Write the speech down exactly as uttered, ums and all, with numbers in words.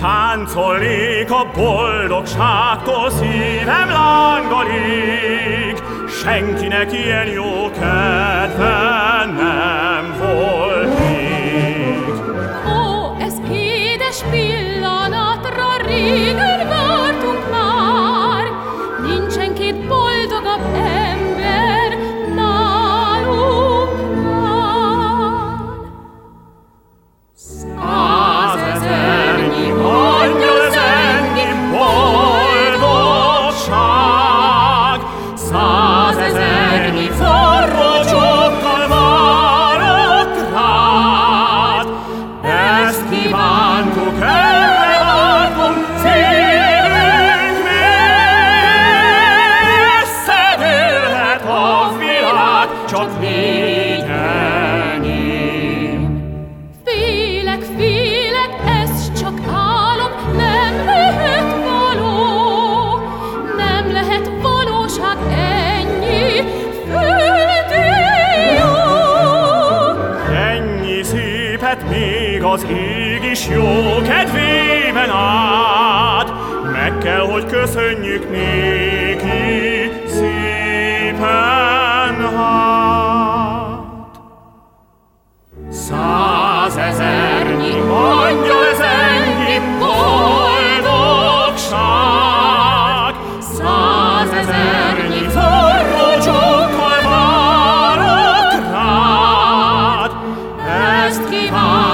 Táncolnék a boldogságtól, szívem lángolik, senkinek ilyen jó kedve nem volt még. Ó, ez édes pillanatra régen vártunk már, nincsen két boldogabb ember nálunknál. Százezernyi angyal zengi boldogság, százezernyi forró csókkal várok rád. Ezt kívántuk, erre vártunk, szívünk még összedőlhet a világ, csak légy enyém. Félek, félek, ez csak álom, nem lehet való, nem lehet valóság ennyi földi jó. Ennyi szépet még az ég is jó kedvében át, meg kell, hogy köszönjük néki szépen hát. Százezernyi angyal zengi boldogság, százezernyi forró csókkal várok rád. Ezt kívánjuk,